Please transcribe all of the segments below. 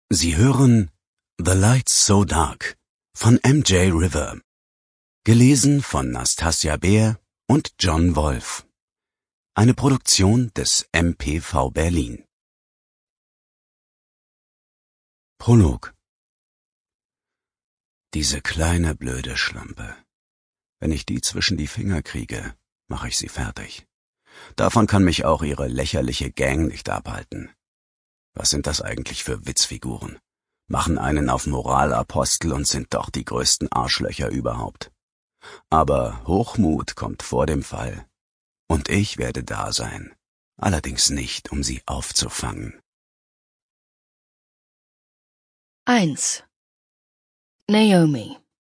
Sie hören The Lights So Dark von M.J. River, gelesen von Nastasia Beer und John Wolf. Eine Produktion des MPV Berlin. Prolog. Diese kleine blöde Schlampe. Wenn ich die zwischen die Finger kriege, mache ich sie fertig. Davon kann mich auch ihre lächerliche Gang nicht abhalten. Was sind das eigentlich für Witzfiguren? Machen einen auf Moralapostel und sind doch die größten Arschlöcher überhaupt. Aber Hochmut kommt vor dem Fall. Und ich werde da sein. Allerdings nicht, um sie aufzufangen. 1. Naomi.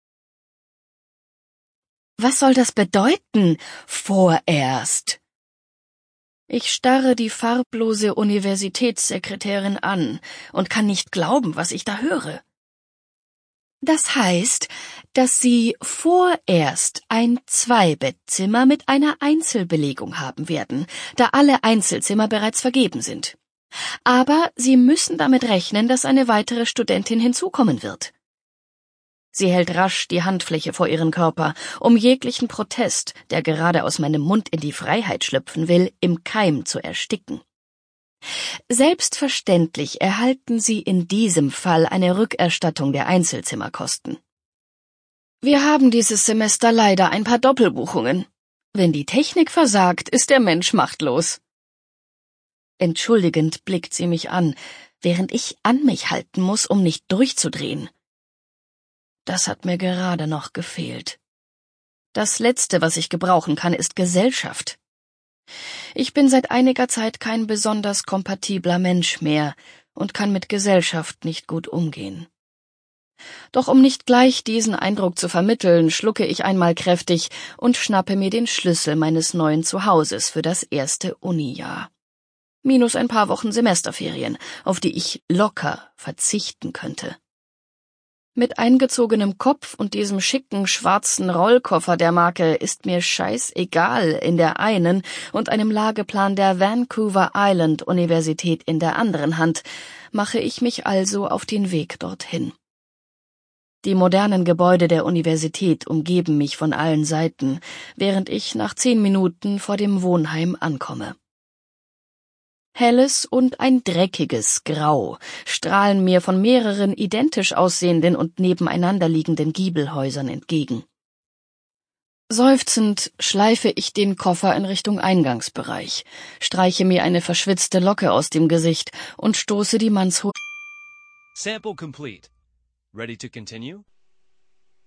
Was soll das bedeuten, vorerst? Ich starre die farblose Universitätssekretärin an und kann nicht glauben, was ich da höre. Das heißt, dass Sie vorerst ein Zweibettzimmer mit einer Einzelbelegung haben werden, da alle Einzelzimmer bereits vergeben sind. Aber Sie müssen damit rechnen, dass eine weitere Studentin hinzukommen wird. Sie hält rasch die Handfläche vor ihren Körper, um jeglichen Protest, der gerade aus meinem Mund in die Freiheit schlüpfen will, im Keim zu ersticken. Selbstverständlich erhalten Sie in diesem Fall eine Rückerstattung der Einzelzimmerkosten. Wir haben dieses Semester leider ein paar Doppelbuchungen. Wenn die Technik versagt, ist der Mensch machtlos. Entschuldigend blickt sie mich an, während ich an mich halten muss, um nicht durchzudrehen. Das hat mir gerade noch gefehlt. Das Letzte, was ich gebrauchen kann, ist Gesellschaft. Ich bin seit einiger Zeit kein besonders kompatibler Mensch mehr und kann mit Gesellschaft nicht gut umgehen. Doch um nicht gleich diesen Eindruck zu vermitteln, schlucke ich einmal kräftig und schnappe mir den Schlüssel meines neuen Zuhauses für das erste Unijahr. Minus ein paar Wochen Semesterferien, auf die ich locker verzichten könnte. Mit eingezogenem Kopf und diesem schicken schwarzen Rollkoffer der Marke ist mir scheißegal in der einen und einem Lageplan der Vancouver Island Universität in der anderen Hand, mache ich mich also auf den Weg dorthin. Die modernen Gebäude der Universität umgeben mich von allen Seiten, während ich nach 10 Minuten vor dem Wohnheim ankomme. Helles und ein dreckiges Grau strahlen mir von mehreren identisch aussehenden und nebeneinander liegenden Giebelhäusern entgegen. Seufzend schleife ich den Koffer in Richtung Eingangsbereich, streiche mir eine verschwitzte Locke aus dem Gesicht und stoße die Mannshohe. Sample complete. Ready to continue?